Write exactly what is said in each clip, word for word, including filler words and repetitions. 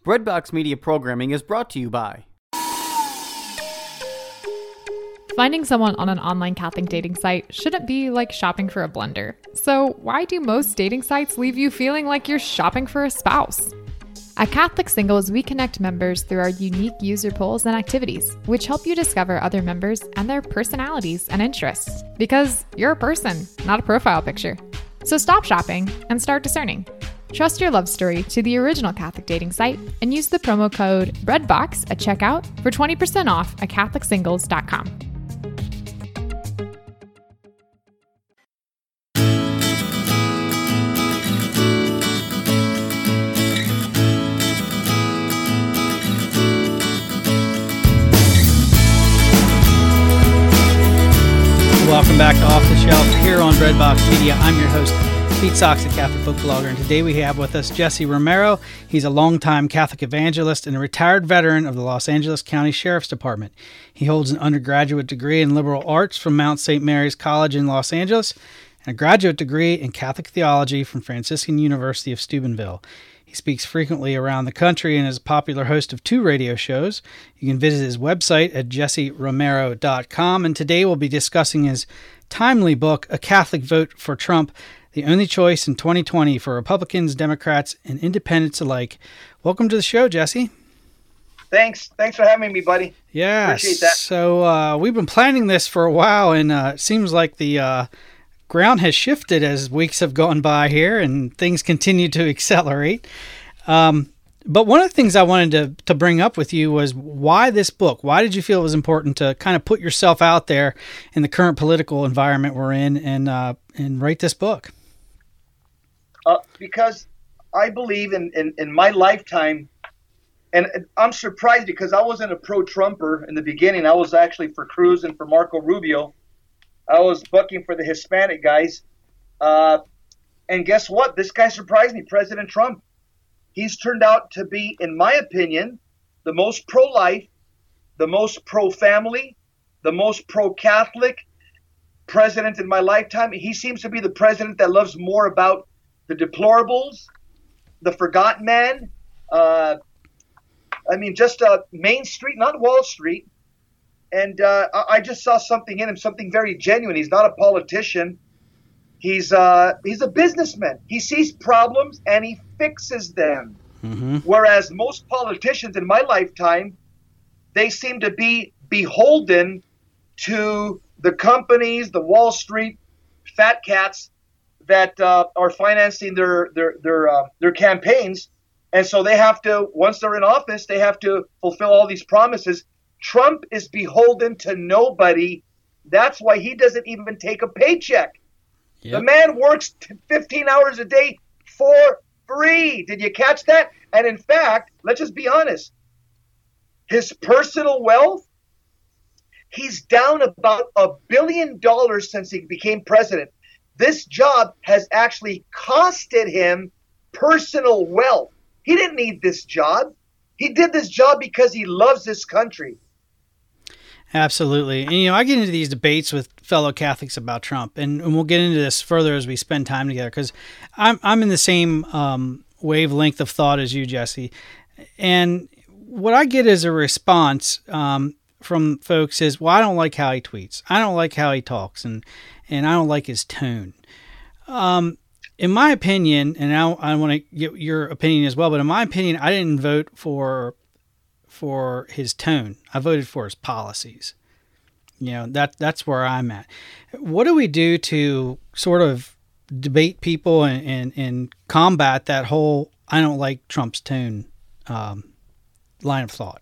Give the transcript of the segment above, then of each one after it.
Breadbox Media programming is brought to you by... Finding someone on an online Catholic dating site shouldn't be like shopping for a blender. So why do most dating sites leave you feeling like you're shopping for a spouse? At Catholic Singles, we connect members through our unique user polls and activities, which help you discover other members and their personalities and interests. Because you're a person, not a profile picture. So stop shopping and start discerning. Trust your love story to the original Catholic dating site and use the promo code BREADBOX at checkout for twenty percent off at Catholic Singles dot com. Welcome back to Off the Shelf here on Breadbox Media. I'm your host, Pete Sox, a Catholic book blogger, and today we have with us Jesse Romero. He's a longtime Catholic evangelist and a retired veteran of the Los Angeles County Sheriff's Department. He holds an undergraduate degree in liberal arts from Mount Saint Mary's College in Los Angeles and a graduate degree in Catholic theology from Franciscan University of Steubenville. He speaks frequently around the country and is a popular host of two radio shows. You can visit his website at jesse romero dot com, and today we'll be discussing his timely book, A Catholic Vote for Trump, the only choice in twenty twenty for Republicans, Democrats, and independents alike. Welcome to the show, Jesse. Thanks. Thanks for having me, buddy. Yeah. Appreciate that. So uh, we've been planning this for a while, and uh, it seems like the uh, ground has shifted as weeks have gone by here, and things continue to accelerate. Um, but one of the things I wanted to, to bring up with you was why this book? Why did you feel it was important to kind of put yourself out there in the current political environment we're in and uh, and write this book? Uh, because I believe in, in, in my lifetime, and I'm surprised because I wasn't a pro-Trumper in the beginning. I was actually for Cruz and for Marco Rubio. I was bucking for the Hispanic guys. Uh, and guess what? This guy surprised me, President Trump. He's turned out to be, in my opinion, the most pro-life, the most pro-family, the most pro-Catholic president in my lifetime. He seems to be the president that loves more about the deplorables, the forgotten man. Uh, I mean, just uh, Main Street, not Wall Street. And uh, I just saw something in him, something very genuine. He's not a politician. He's uh, he's a businessman. He sees problems and he fixes them. Mm-hmm. Whereas most politicians in my lifetime, they seem to be beholden to the companies, the Wall Street fat cats that uh, are financing their their their uh, their campaigns. And so they have to, once they're in office, they have to fulfill all these promises. Trump is beholden to nobody. That's why he doesn't even take a paycheck. Yep. The man works fifteen hours a day for free. Did you catch that? And in fact, let's just be honest. His personal wealth, he's down about a billion dollars since he became president. This job has actually costed him personal wealth. He didn't need this job. He did this job because he loves this country. Absolutely. And, you know, I get into these debates with fellow Catholics about Trump, and, and we'll get into this further as we spend time together, because I'm, I'm in the same um, wavelength of thought as you, Jesse. And what I get as a response um, from folks is, well, I don't like how he tweets. I don't like how he talks, and, and I don't like his tone. Um, in my opinion, and I, I want to get your opinion as well, but in my opinion, I didn't vote for for his tone. I voted for his policies. You know, that that's where I'm at. What do we do to sort of debate people and, and, and combat that whole I don't like Trump's tone um, line of thought?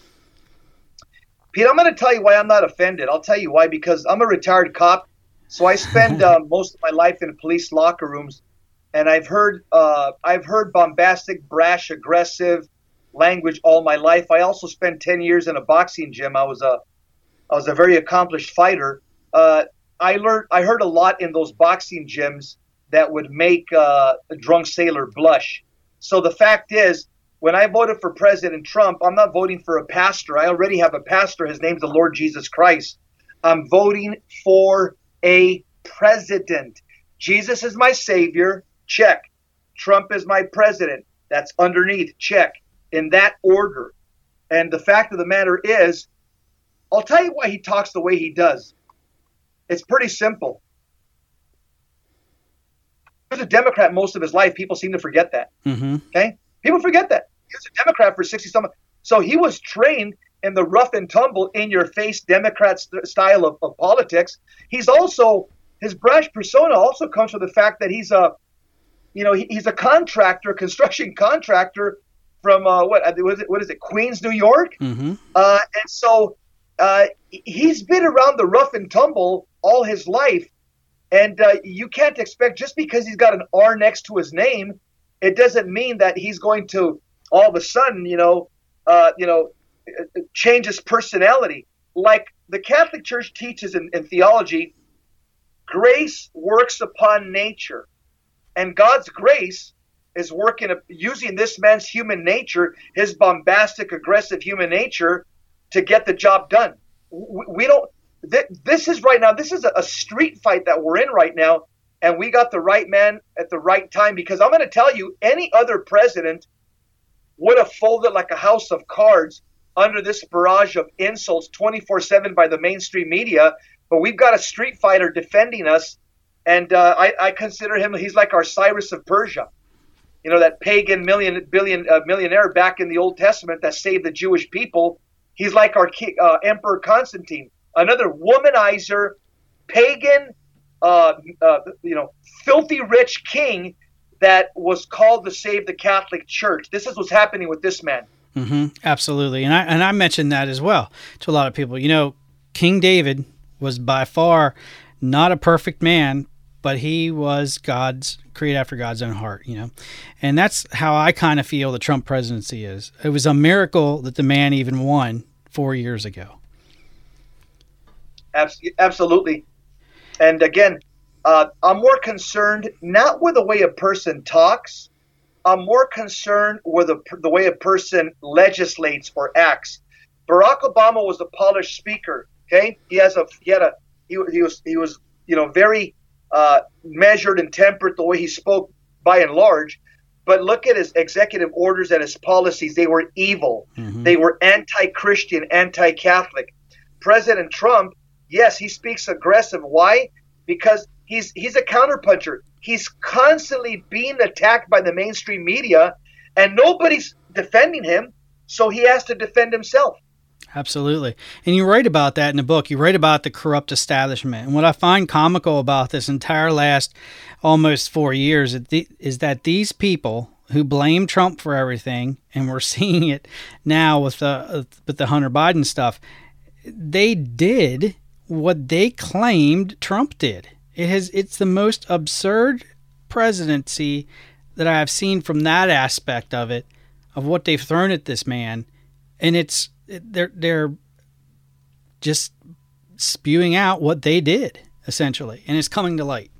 Pete, I'm going to tell you why I'm not offended. I'll tell you why, because I'm a retired cop. So I spend uh, most of my life in police locker rooms, and I've heard uh, I've heard bombastic, brash, aggressive language all my life. I also spent ten years in a boxing gym. I was a I was a very accomplished fighter. Uh, I learned I heard a lot in those boxing gyms that would make uh, a drunk sailor blush. So the fact is, when I voted for President Trump, I'm not voting for a pastor. I already have a pastor. His name's the Lord Jesus Christ. I'm voting for a president. Jesus is my savior. Check. Trump is my president. That's underneath. Check. in that order. And the fact of the matter is, I'll tell you why he talks the way he does. It's pretty simple. He was a Democrat most of his life. People seem to forget that. Mm-hmm. Okay? People forget that. He was a Democrat for sixty some. So he was trained in the rough and tumble, in-your-face Democrat st- style of, of politics. He's also, his brash persona also comes from the fact that he's a, you know, he, he's a contractor, construction contractor from, uh, what, what is it, what is it, Queens, New York? Mm-hmm. Uh, and so uh, he's been around the rough and tumble all his life. And uh, you can't expect, just because he's got an R next to his name, it doesn't mean that he's going to all of a sudden, you know, uh, you know, change his personality. Like the Catholic Church teaches in, in theology, grace works upon nature. And God's grace is working, using this man's human nature, his bombastic, aggressive human nature, to get the job done. We, we don't, th- this is right now, this is a, a street fight that we're in right now. And we got the right man at the right time, because I'm going to tell you, any other president would have folded like a house of cards under this barrage of insults twenty-four seven by the mainstream media. But we've got a street fighter defending us. And uh, I, I consider him, he's like our Cyrus of Persia. You know, that pagan million, billion, uh, millionaire back in the Old Testament that saved the Jewish people. He's like our uh, Emperor Constantine, another womanizer, pagan, uh, uh, you know, filthy rich king that was called to save the Catholic Church. This is what's happening with this man. Mm-hmm. Absolutely. And I, and I mentioned that as well to a lot of people. You know, King David was by far not a perfect man, but he was God's, created after God's own heart, you know. And that's how I kind of feel the Trump presidency is. It was a miracle that the man even won four years ago. Absolutely. And again, uh, I'm more concerned not with the way a person talks. I'm more concerned with the, the way a person legislates or acts. Barack Obama was a polished speaker. Okay, he has a he had a he, he was he was you know very uh, measured and tempered the way he spoke by and large. But look at his executive orders and his policies; they were evil. Mm-hmm. They were anti-Christian, anti-Catholic. President Trump, yes, he speaks aggressive. Why? Because he's he's a counterpuncher. He's constantly being attacked by the mainstream media, and nobody's defending him, so he has to defend himself. Absolutely. And you write about that in the book. You write about the corrupt establishment. And what I find comical about this entire last almost four years is that these people who blame Trump for everything, and we're seeing it now with the, with the Hunter Biden stuff, they did what they claimed Trump did. It has, it's the most absurd presidency that I have seen from that aspect of it, of what they've thrown at this man. And it's, they're, they're just spewing out what they did, essentially, and it's coming to light.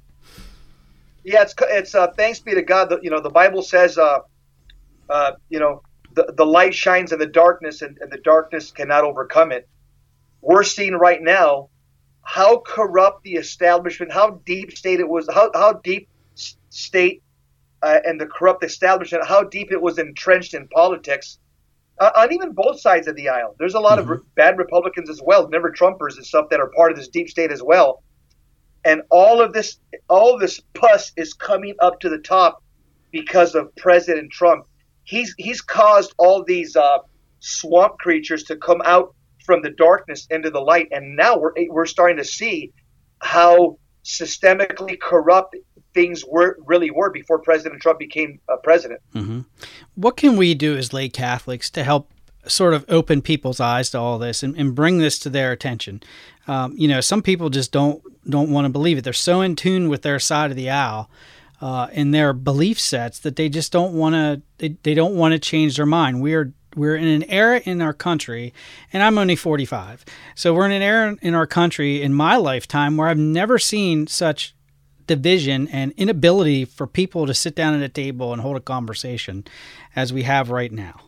Yeah, it's, it's uh, thanks be to God that, you know, the Bible says, uh, uh, you know, the, the light shines in the darkness, and, and the darkness cannot overcome it. We're seeing right now how corrupt the establishment, how deep state it was, how, how deep state uh, and the corrupt establishment, how deep it was entrenched in politics, uh, on even both sides of the aisle. There's a lot mm-hmm. of re- bad Republicans as well, never Trumpers and stuff, that are part of this deep state as well. And all of this, all of this pus is coming up to the top because of President Trump. He's he's caused all these uh, swamp creatures to come out from the darkness into the light, and now we're we're starting to see how systemically corrupt things were really were before President Trump became uh, president. Mm-hmm. What can we do as lay Catholics to help sort of open people's eyes to all this and, and bring this to their attention? Um, you know, some people just don't don't want to believe it. They're so in tune with their side of the aisle uh, in their belief sets that they just don't want to. They, they don't want to change their mind. We are we're in an era in our country, and I'm only forty-five, so we're in an era in our country in my lifetime where I've never seen such division and inability for people to sit down at a table and hold a conversation as we have right now.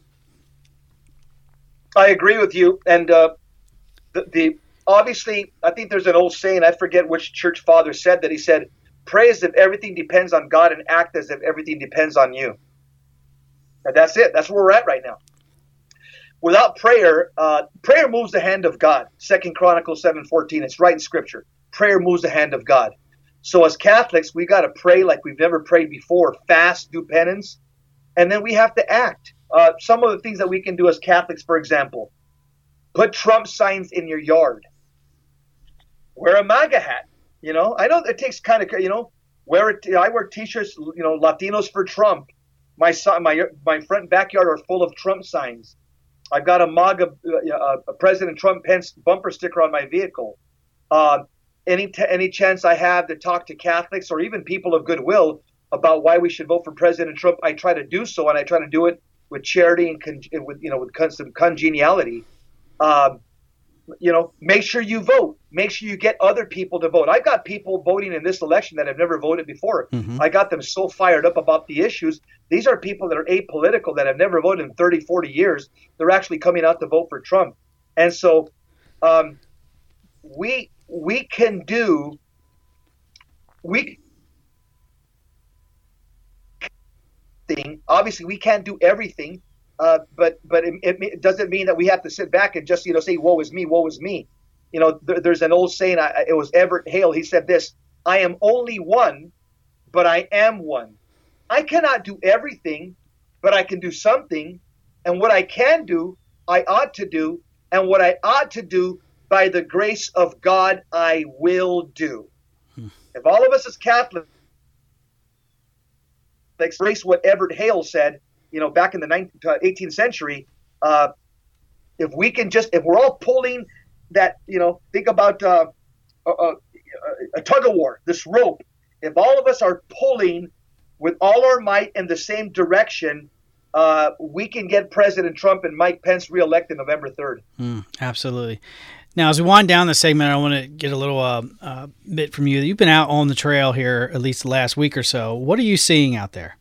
I agree with you, and uh, the, the obviously, I think there's an old saying, I forget which church father said that. He said, pray as if everything depends on God and act as if everything depends on you. And that's it. That's where we're at right now. without prayer, uh, prayer moves the hand of God. Second Chronicles seven fourteen. It's right in Scripture. Prayer moves the hand of God. So as Catholics, we got to pray like we've never prayed before. Fast, do penance, and then we have to act. Uh, some of the things that we can do as Catholics, for example, put Trump signs in your yard. Wear a MAGA hat. You know, I know it takes kind of, you know, wear it. I wear T-shirts. You know, Latinos for Trump. My son, my my front and backyard are full of Trump signs. I've got a MAGA, uh, a President Trump Pence bumper sticker on my vehicle. Uh, any t- any chance I have to talk to Catholics or even people of goodwill about why we should vote for President Trump, I try to do so, and I try to do it with charity and con- with you know with con- some congeniality. Um, you know, make sure you vote. Make sure you get other people to vote. I've got people voting in this election that have never voted before. Mm-hmm. I got them so fired up about the issues. These are people that are apolitical, that have never voted in thirty, forty years. They're actually coming out to vote for Trump. And so um, we we can do we thing. Obviously, we can't do everything. Uh, but but it, it doesn't mean that we have to sit back and just, you know, say, woe is me, woe is me. You know, there, there's an old saying, I, it was Everett Hale. He said this, I am only one, but I am one. I cannot do everything, but I can do something. And what I can do, I ought to do. And what I ought to do, by the grace of God, I will do. Hmm. If all of us as Catholics embrace what Everett Hale said, you know, back in the nineteenth, eighteenth century, uh, if we can just, if we're all pulling that, you know, think about uh, a, a, a tug of war, this rope. If all of us are pulling with all our might in the same direction, uh, we can get President Trump and Mike Pence reelected November third. Mm, absolutely. Now, as we wind down the segment, I want to get a little uh, uh, bit from you. You've been out on the trail here at least the last week or so. What are you seeing out there?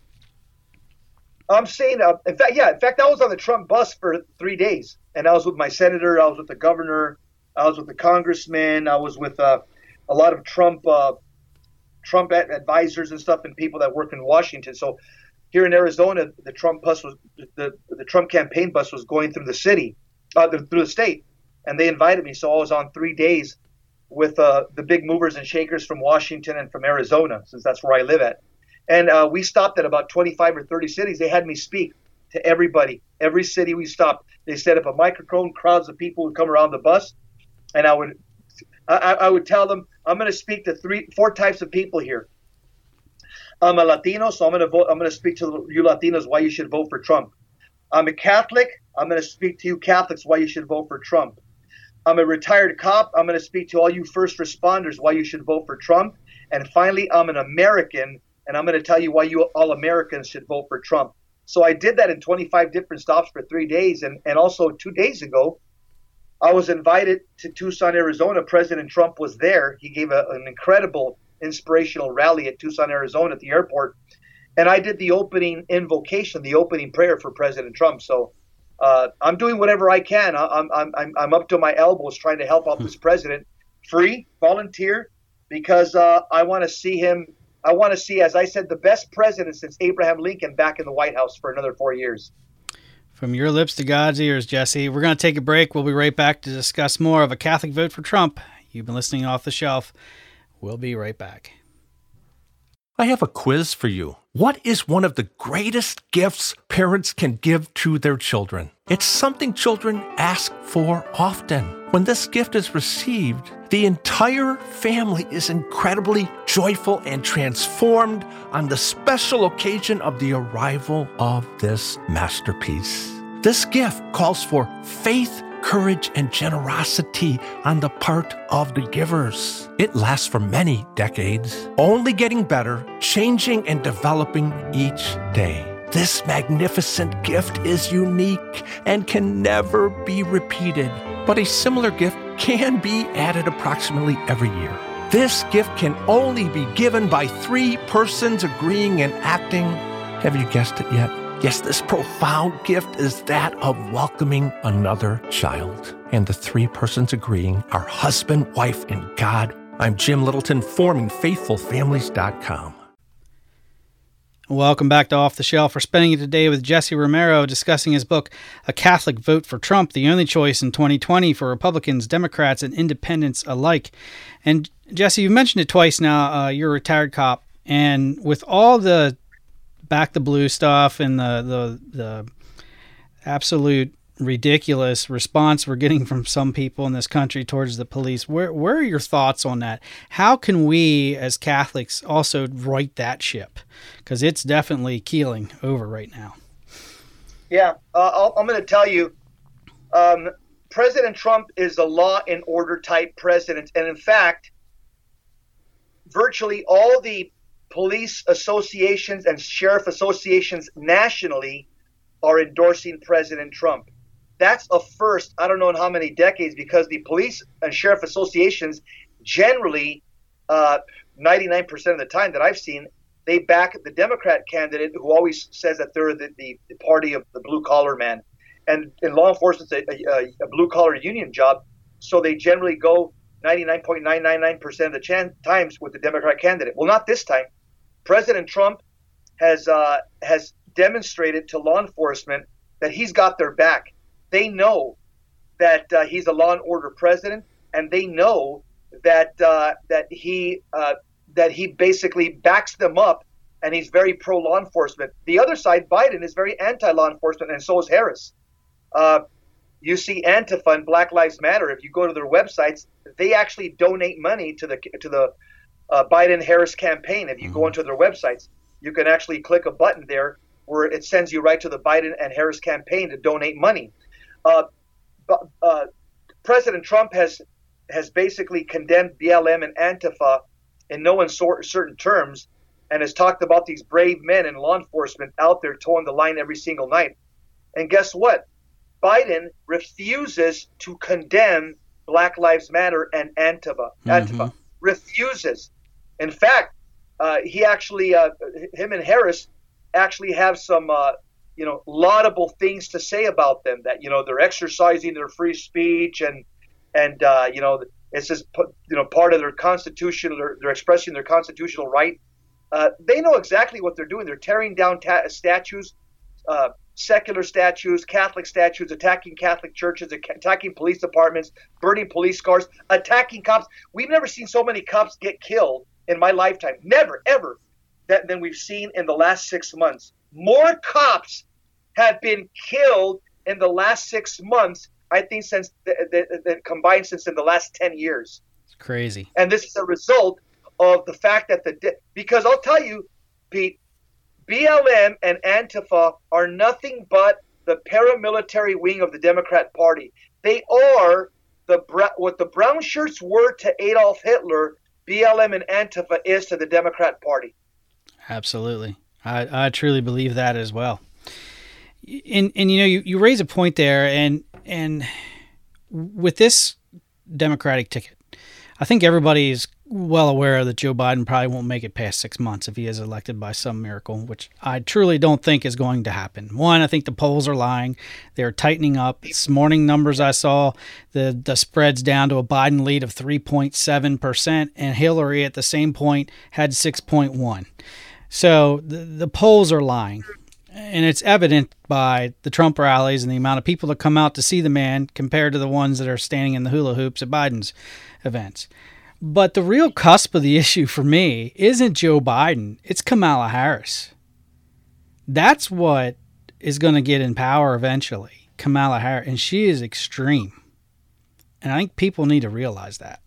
I'm saying, uh, in fact, yeah, in fact, I was on the Trump bus for three days, and I was with my senator, I was with the governor, I was with the congressman, I was with uh, a lot of Trump uh, Trump advisors and stuff, and people that work in Washington. So here in Arizona, the Trump bus was the the Trump campaign bus was going through the city, uh, through the state, and they invited me. So I was on three days with uh, the big movers and shakers from Washington and from Arizona, since that's where I live at. And uh, we stopped at about twenty-five or thirty cities. They had me speak to everybody. Every city we stopped, they set up a microphone. Crowds of people would come around the bus, and I would, I, I would tell them, I'm going to speak to three, four types of people here. I'm a Latino, so I'm going to vote. I'm going to speak to you Latinos why you should vote for Trump. I'm a Catholic. I'm going to speak to you Catholics why you should vote for Trump. I'm a retired cop. I'm going to speak to all you first responders why you should vote for Trump. And finally, I'm an American. And I'm going to tell you why you all Americans should vote for Trump. So I did that in twenty-five different stops for three days. And, and also two days ago, I was invited to Tucson, Arizona. President Trump was there. He gave a, an incredible inspirational rally at Tucson, Arizona at the airport. And I did the opening invocation, the opening prayer for President Trump. So uh, I'm doing whatever I can. I'm, I'm, I'm, I'm up to my elbows trying to help out this president. Free, volunteer, because uh, I want to see him. I want to see, as I said, the best president since Abraham Lincoln back in the White House for another four years. From your lips to God's ears, Jesse. We're going to take a break. We'll be right back to discuss more of a Catholic vote for Trump. You've been listening Off the Shelf. We'll be right back. I have a quiz for you. What is one of the greatest gifts parents can give to their children? It's something children ask for often. When this gift is received, the entire family is incredibly joyful and transformed on the special occasion of the arrival of this masterpiece. This gift calls for faith, courage, and generosity on the part of the givers. It lasts for many decades, only getting better, changing and developing each day. This magnificent gift is unique and can never be repeated, but a similar gift can be added approximately every year. This gift can only be given by three persons agreeing and acting. Have you guessed it yet? Yes, this profound gift is that of welcoming another child. And the three persons agreeing are husband, wife, and God. I'm Jim Littleton, forming faithful families dot com. Welcome back to Off the Shelf. We're spending it today with Jesse Romero discussing his book, A Catholic Vote for Trump, the only choice in twenty twenty for Republicans, Democrats, and Independents alike. And Jesse, you've mentioned it twice now. Uh, you're a retired cop. And with all the back the blue stuff and the, the, the absolute ridiculous response we're getting from some people in this country towards the police, where where are your thoughts on that? How can we as Catholics also right that ship? Because it's definitely keeling over right now. Yeah, uh, I'll, I'm going to tell you, um, President Trump is a law and order type president. And in fact, virtually all the police associations and sheriff associations nationally are endorsing President Trump. That's a first, I don't know in how many decades, because the police and sheriff associations generally, uh, ninety-nine percent of the time that I've seen, they back the Democrat candidate who always says that they're the, the, the party of the blue-collar man. And in law enforcement, it's a, a, a blue-collar union job, so they generally go ninety-nine point nine nine nine percent of the chan- times with the Democrat candidate. Well, not this time. President Trump has uh, has demonstrated to law enforcement that he's got their back. They know that uh, he's a law and order president, and they know that uh, that he uh, that he basically backs them up, and he's very pro law enforcement. The other side, Biden, is very anti law enforcement, and so is Harris. Uh, you see Antifa and Black Lives Matter. If you go to their websites, they actually donate money to the to the uh, Biden-Harris campaign. If you go into their websites, you can actually click a button there where it sends you right to the Biden and Harris campaign to donate money. Uh, uh, President Trump has has basically condemned B L M and Antifa in no uncertain terms, and has talked about these brave men in law enforcement out there towing the line every single night. And guess what? Biden refuses to condemn Black Lives Matter and Antifa. Antifa mm-hmm. refuses. In fact, uh, he actually, uh, him and Harris actually have some, uh, you know, laudable things to say about them. That, you know, they're exercising their free speech, and and uh, you know, it's just, you know, part of their constitution. They're, they're expressing their constitutional right. Uh, they know exactly what they're doing. They're tearing down ta- statues, uh, secular statues, Catholic statues, attacking Catholic churches, attacking police departments, burning police cars, attacking cops. We've never seen so many cops get killed in my lifetime. Never, ever, that, than we've seen in the last six months. More cops have been killed in the last six months, I think, since the, the, the combined since in the last ten years. It's crazy. And this is a result of the fact that the because I'll tell you, Pete, B L M and Antifa are nothing but the paramilitary wing of the Democrat Party. They are the what the brown shirts were to Adolf Hitler. B L M and Antifa is to the Democrat Party. Absolutely, I, I truly believe that as well. And and you know you, you raise a point there, and and with this Democratic ticket, I think everybody is well aware that Joe Biden probably won't make it past six months if he is elected by some miracle, which I truly don't think is going to happen. One, I think the polls are lying. They're tightening up. This morning numbers I saw, the, the spread's down to a Biden lead of three point seven percent, and Hillary at the same point had six point one. So the, the polls are lying. And it's evident by the Trump rallies and the amount of people that come out to see the man compared to the ones that are standing in the hula hoops at Biden's events. But the real cusp of the issue for me isn't Joe Biden. It's Kamala Harris. That's what is going to get in power eventually, Kamala Harris. And she is extreme. And I think people need to realize that.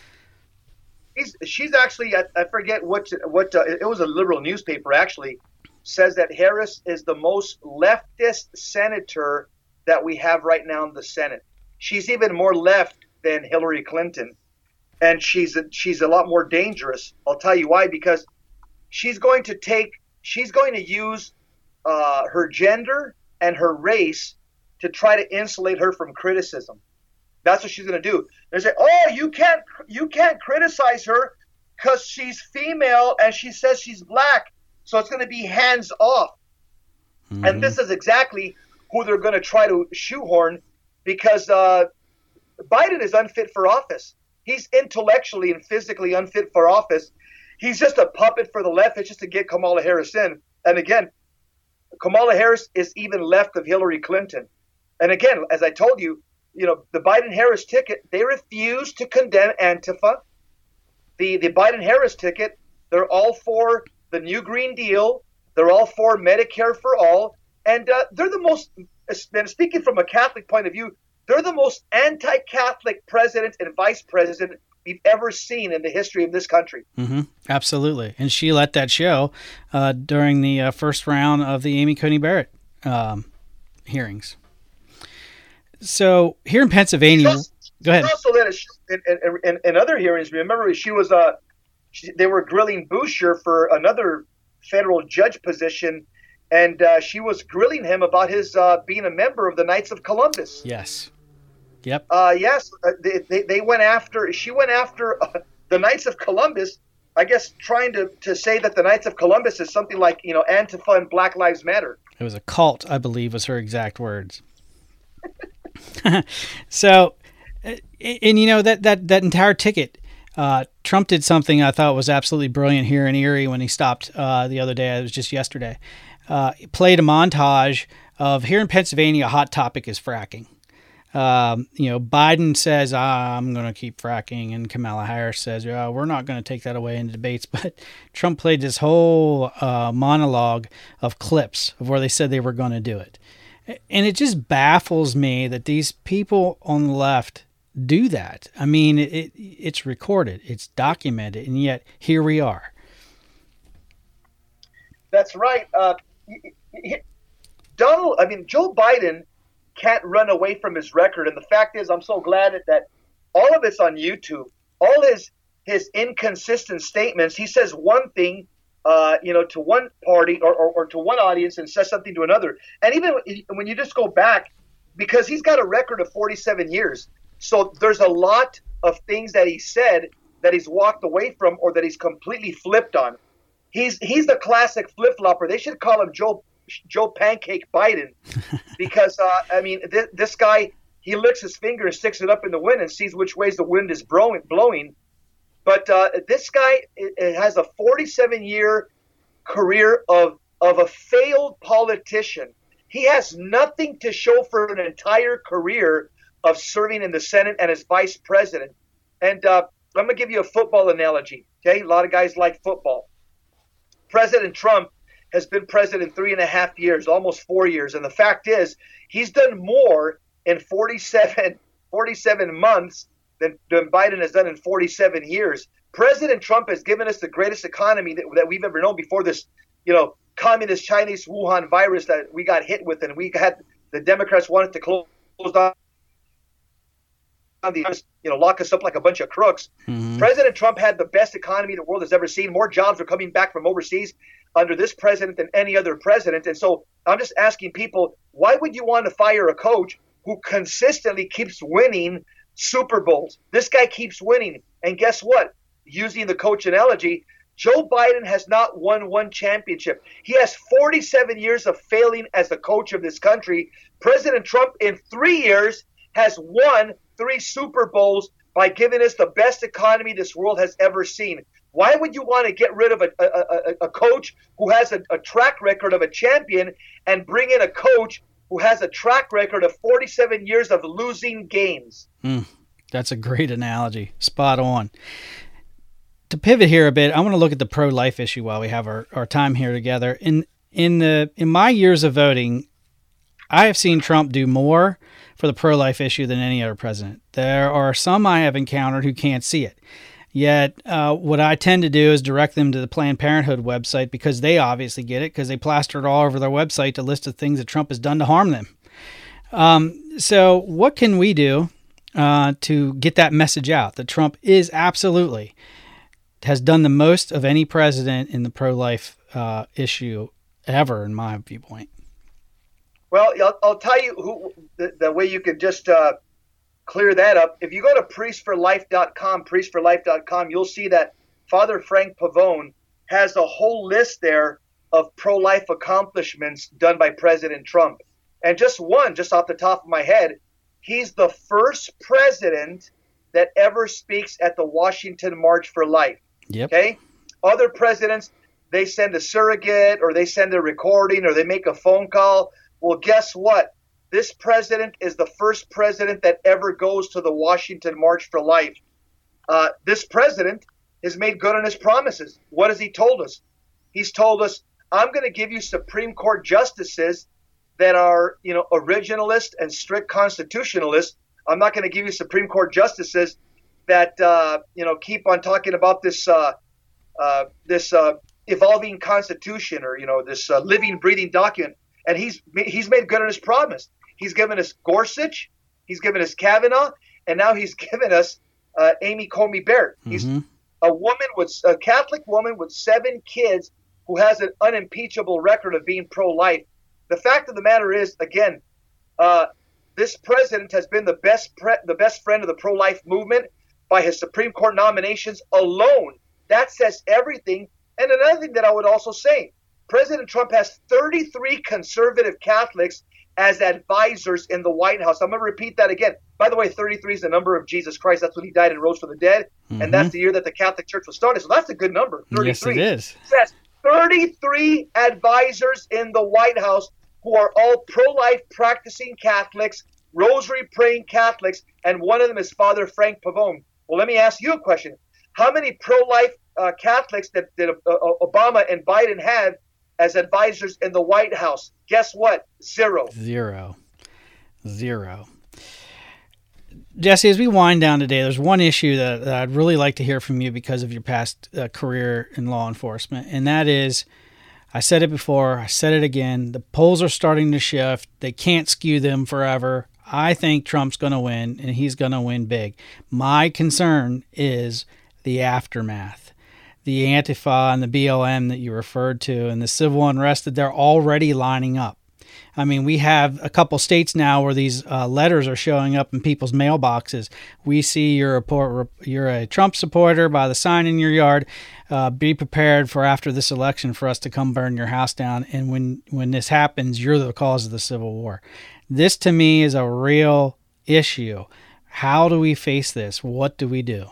She's, she's actually, I, I forget what, what uh, it was a liberal newspaper actually, says that Harris is the most leftist senator that we have right now in the Senate. She's even more left than Hillary Clinton. And she's a, she's a lot more dangerous. I'll tell you why, because she's going to take, she's going to use uh, her gender and her race to try to insulate her from criticism. That's what she's going to do. They say, oh, you can't, you can't criticize her because she's female and she says she's black. So it's going to be hands off. Mm-hmm. And this is exactly who they're going to try to shoehorn, because uh, Biden is unfit for office. He's intellectually and physically unfit for office. He's just a puppet for the left. It's just to get Kamala Harris in. And again, Kamala Harris is even left of Hillary Clinton. And again, as I told you, you know, the Biden-Harris ticket, they refuse to condemn Antifa. The, the Biden-Harris ticket, they're all for the new Green Deal. They're all for Medicare for all. And uh, they're the most, and speaking from a Catholic point of view, they're the most anti-Catholic president and vice president we've ever seen in the history of this country. Mm-hmm. Absolutely. And she let that show uh, during the uh, first round of the Amy Coney Barrett um, hearings. So here in Pennsylvania, also, go ahead. Also, let us, in, in, in other hearings, remember she was uh, she, they were grilling Boucher for another federal judge position, and uh, she was grilling him about his uh, being a member of the Knights of Columbus. Yes. Yep. Uh, yes, uh, they, they they went after. She went after uh, the Knights of Columbus. I guess trying to, to say that the Knights of Columbus is something like, you know, Antifa and Black Lives Matter. It was a cult, I believe, was her exact words. So, and, and you know that that that entire ticket, uh, Trump did something I thought was absolutely brilliant here in Erie when he stopped uh, the other day. It was just yesterday. Uh, he played a montage of here in Pennsylvania. A hot topic is fracking. Um, you know, Biden says, ah, I'm going to keep fracking. And Kamala Harris says, oh, we're not going to take that away in the debates. But Trump played this whole uh, monologue of clips of where they said they were going to do it. And it just baffles me that these people on the left do that. I mean, it, it's recorded, it's documented, and yet here we are. That's right. Uh, Donald, I mean, Joe Biden can't run away from his record. And the fact is, I'm so glad that all of it's on YouTube. All his his inconsistent statements, he says one thing, uh, you know, to one party or, or, or to one audience and says something to another. And even when you just go back, because he's got a record of forty-seven years. So there's a lot of things that he said that he's walked away from or that he's completely flipped on. He's he's the classic flip-flopper. They should call him Joe Joe Pancake Biden, because uh, I mean th- this guy, he licks his finger and sticks it up in the wind and sees which ways the wind is blowing. blowing. But uh, this guy it, it has a forty-seven year career of of a failed politician. He has nothing to show for an entire career of serving in the Senate and as vice president. And uh, I'm gonna give you a football analogy. Okay, a lot of guys like football. President Trump has been president three and a half years, almost four years. And the fact is, he's done more in forty-seven, forty-seven months than, than Biden has done in forty-seven years. President Trump has given us the greatest economy that, that we've ever known before this, you know, communist Chinese Wuhan virus that we got hit with. And we had, the Democrats wanted to close down the, you know, lock us up like a bunch of crooks. Mm-hmm. President Trump had the best economy the world has ever seen. More jobs are coming back from overseas under this president than any other president. And so I'm just asking people, why would you want to fire a coach who consistently keeps winning Super Bowls? This guy keeps winning. And guess what? Using the coach analogy, Joe Biden has not won one championship. He has forty-seven years of failing as the coach of this country. President Trump in three years has won three Super Bowls by giving us the best economy this world has ever seen. Why would you want to get rid of a, a, a, a coach who has a, a track record of a champion and bring in a coach who has a track record of forty-seven years of losing games? Mm, that's a great analogy. Spot on. To pivot here a bit, I want to look at the pro-life issue while we have our, our time here together. In in the in my years of voting, I have seen Trump do more for the pro-life issue than any other president. There are some I have encountered who can't see it. Yet, uh, what I tend to do is direct them to the Planned Parenthood website because they obviously get it because they plastered all over their website the list of things that Trump has done to harm them. Um, so what can we do uh, to get that message out that Trump is absolutely has done the most of any president in the pro-life uh, issue ever, in my viewpoint? Well, I'll, I'll tell you who the, the way you can just uh, clear that up. If you go to priest for life dot com, priest for life dot com, you'll see that Father Frank Pavone has a whole list there of pro-life accomplishments done by President Trump. And just one, just off the top of my head, he's the first president that ever speaks at the Washington March for Life. Yep. Okay? Other presidents, they send a surrogate or they send a recording or they make a phone call. Well, guess what? This president is the first president that ever goes to the Washington March for Life. Uh, this president has made good on his promises. What has he told us? He's told us, I'm going to give you Supreme Court justices that are, you know, originalist and strict constitutionalists. I'm not going to give you Supreme Court justices that, uh, you know, keep on talking about this, uh, uh, this uh, evolving constitution or, you know, this uh, living, breathing document. And he's he's made good on his promise. He's given us Gorsuch, he's given us Kavanaugh, and now he's given us uh, Amy Coney Barrett. Mm-hmm. He's a woman with a Catholic woman with seven kids who has an unimpeachable record of being pro-life. The fact of the matter is, again, uh, this president has been the best pre- the best friend of the pro-life movement by his Supreme Court nominations alone. That says everything. And another thing that I would also say, President Trump has thirty-three conservative Catholics as advisors in the White House. I'm going to repeat that again. By the way, thirty-three is the number of Jesus Christ. That's when he died and rose from the dead. Mm-hmm. And that's the year that the Catholic Church was started. So that's a good number, thirty-three. Yes, it is. It says thirty-three advisors in the White House who are all pro-life practicing Catholics, rosary praying Catholics, and one of them is Father Frank Pavone. Well, let me ask you a question. How many pro-life uh, Catholics did, did uh, Obama and Biden have as advisors in the White House? Guess what? Zero. Zero. Zero. Jesse, as we wind down today, there's one issue that, that I'd really like to hear from you because of your past uh, career in law enforcement, and that is, I said it before, I said it again, the polls are starting to shift. They can't skew them forever. I think Trump's going to win, and he's going to win big. My concern is the aftermath. The Antifa and the B L M that you referred to and the civil unrest that they're already lining up. I mean, we have a couple states now where these uh, letters are showing up in people's mailboxes. We see you're a, you're a Trump supporter by the sign in your yard. Uh, be prepared for after this election for us to come burn your house down. And when, when this happens, you're the cause of the Civil War. This, to me, is a real issue. How do we face this? What do we do?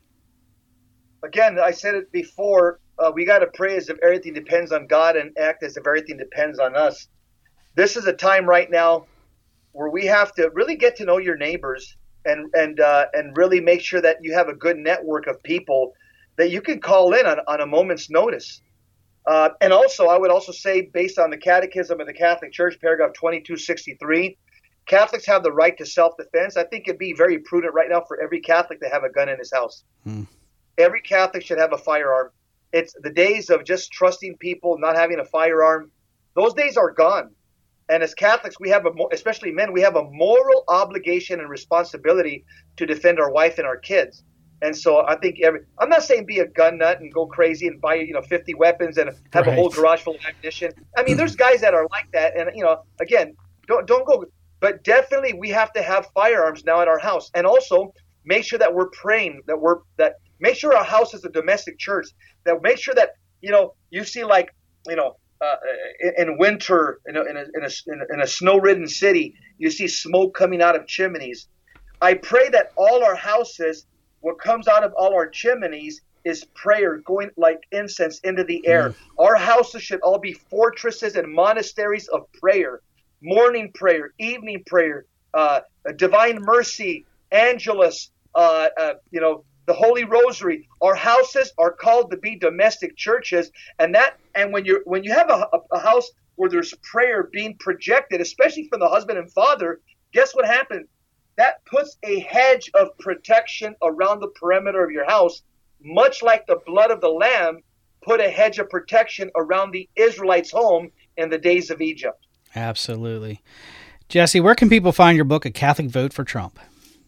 Again, I said it before, uh, we got to pray as if everything depends on God and act as if everything depends on us. This is a time right now where we have to really get to know your neighbors and and uh, and really make sure that you have a good network of people that you can call in on, on a moment's notice. Uh, and also, I would also say, based on the Catechism of the Catholic Church, paragraph twenty-two sixty-three, Catholics have the right to self-defense. I think it'd be very prudent right now for every Catholic to have a gun in his house. Hmm. Every Catholic should have a firearm. It's the days of just trusting people, not having a firearm. Those days are gone. And as Catholics, we have, a, especially men, we have a moral obligation and responsibility to defend our wife and our kids. And so I think every, I'm not saying be a gun nut and go crazy and buy, you know, fifty weapons and have right. a whole garage full of ammunition. I mean, there's guys that are like that. And, you know, again, don't, don't go. But definitely we have to have firearms now at our house. And also make sure that we're praying, that we're, that, make sure our house is a domestic church. That make sure that, you know, you see like, you know, uh, in, in winter, in a, in, a, in, a, in a snow-ridden city, you see smoke coming out of chimneys. I pray that all our houses, what comes out of all our chimneys is prayer going like incense into the air. Mm. Our houses should all be fortresses and monasteries of prayer, morning prayer, evening prayer, uh, divine mercy, Angelus, uh, uh, you know, the Holy Rosary. Our houses are called to be domestic churches, and that and when you when you have a, a, a house where there's prayer being projected, especially from the husband and father, guess what happens? That puts a hedge of protection around the perimeter of your house, much like the blood of the Lamb put a hedge of protection around the Israelites' home in the days of Egypt. Absolutely. Jesse, where can people find your book, A Catholic Vote for Trump?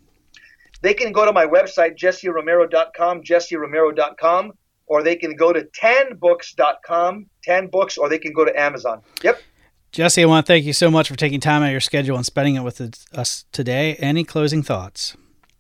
They can go to my website, jesse romero dot com, jesse romero dot com, or they can go to tan books dot com, tan books, or they can go to Amazon. Yep. Jesse, I want to thank you so much for taking time out of your schedule and spending it with us today. Any closing thoughts?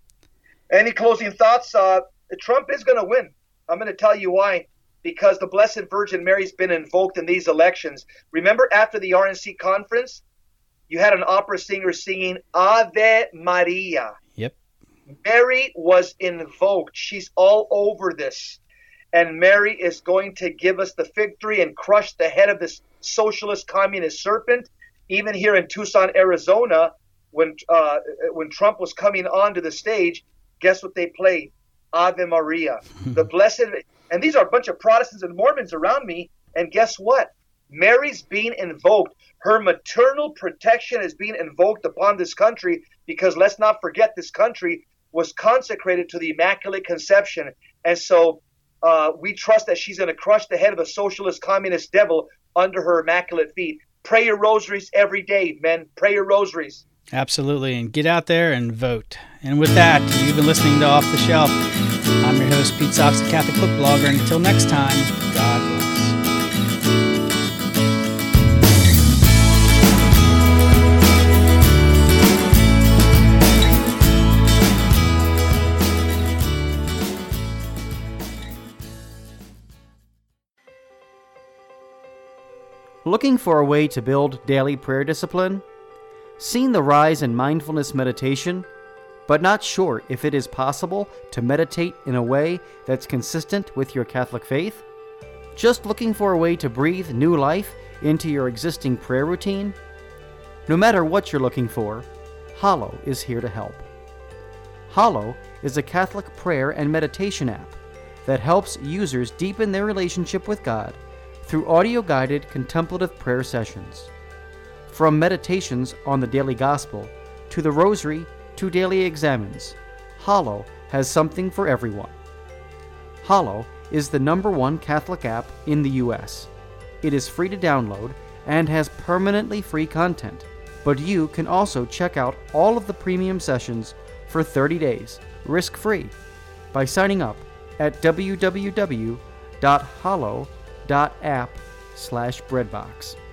Any closing thoughts? Uh, Trump is going to win. I'm going to tell you why. Because the Blessed Virgin Mary's been invoked in these elections. Remember after the R N C conference, you had an opera singer singing Ave Maria. Yep. Mary was invoked. She's all over this. and Mary is going to give us the victory and crush the head of this socialist communist serpent. Even here in Tucson, Arizona, when uh, when Trump was coming onto the stage, guess what they played? Ave Maria, the blessed. And these are a bunch of Protestants and Mormons around me. And guess what? Mary's being invoked. Her maternal protection is being invoked upon this country, because let's not forget, this country was consecrated to the Immaculate Conception. And so uh, we trust that she's going to crush the head of the socialist communist devil under her immaculate feet. Pray your rosaries every day, men. Pray your rosaries. Absolutely. And get out there and vote. And with that, you've been listening to Off the Shelf. I'm your host, Pete Sox, the Catholic Book Blogger. And until next time, God bless. Looking for a way to build daily prayer discipline? Seen the rise in mindfulness meditation, but not sure if it is possible to meditate in a way that's consistent with your Catholic faith? Just looking for a way to breathe new life into your existing prayer routine? No matter what you're looking for, Hallow is here to help. Hallow is a Catholic prayer and meditation app that helps users deepen their relationship with God through audio-guided contemplative prayer sessions. From meditations on the daily gospel, to the rosary, to daily examines, Hallow has something for everyone. Hallow is the number one Catholic app in the U S. It is free to download and has permanently free content, but you can also check out all of the premium sessions for thirty days, risk-free, by signing up at w w w dot hallow dot app slash breadbox.